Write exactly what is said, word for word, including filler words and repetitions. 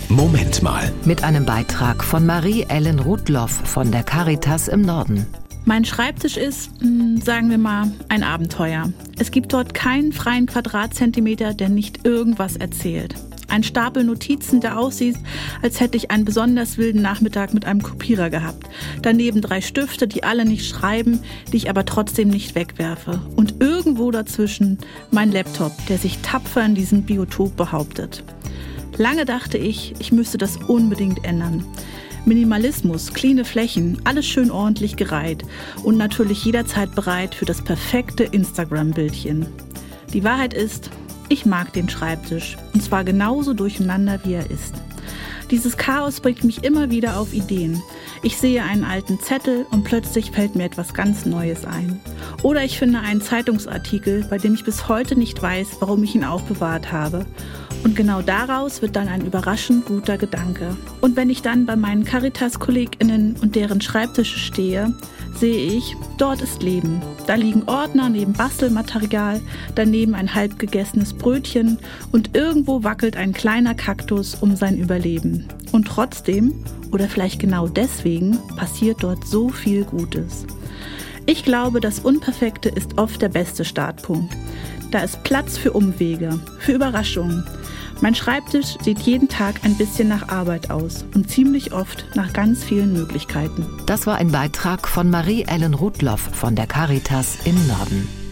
Moment mal. Mit einem Beitrag von Marie-Ellen Rudloff von der Caritas im Norden. Mein Schreibtisch ist, sagen wir mal, ein Abenteuer. Es gibt dort keinen freien Quadratzentimeter, der nicht irgendwas erzählt. Ein Stapel Notizen, der aussieht, als hätte ich einen besonders wilden Nachmittag mit einem Kopierer gehabt. Daneben drei Stifte, die alle nicht schreiben, die ich aber trotzdem nicht wegwerfe. Und irgendwo dazwischen mein Laptop, der sich tapfer in diesem Biotop behauptet. Lange dachte ich, ich müsste das unbedingt ändern. Minimalismus, cleane Flächen, alles schön ordentlich gereiht und natürlich jederzeit bereit für das perfekte Instagram-Bildchen. Die Wahrheit ist, ich mag den Schreibtisch und zwar genauso durcheinander, wie er ist. Dieses Chaos bringt mich immer wieder auf Ideen. Ich sehe einen alten Zettel und plötzlich fällt mir etwas ganz Neues ein. Oder ich finde einen Zeitungsartikel, bei dem ich bis heute nicht weiß, warum ich ihn aufbewahrt habe. Und genau daraus wird dann ein überraschend guter Gedanke. Und wenn ich dann bei meinen Caritas-KollegInnen und deren Schreibtische stehe, sehe ich, dort ist Leben. Da liegen Ordner neben Bastelmaterial, daneben ein halb gegessenes Brötchen und irgendwo wackelt ein kleiner Kaktus um sein Überleben. Und trotzdem, oder vielleicht genau deswegen, passiert dort so viel Gutes. Ich glaube, das Unperfekte ist oft der beste Startpunkt. Da ist Platz für Umwege, für Überraschungen. Mein Schreibtisch sieht jeden Tag ein bisschen nach Arbeit aus und ziemlich oft nach ganz vielen Möglichkeiten. Das war ein Beitrag von Marie-Ellen Rudloff von der Caritas im Norden.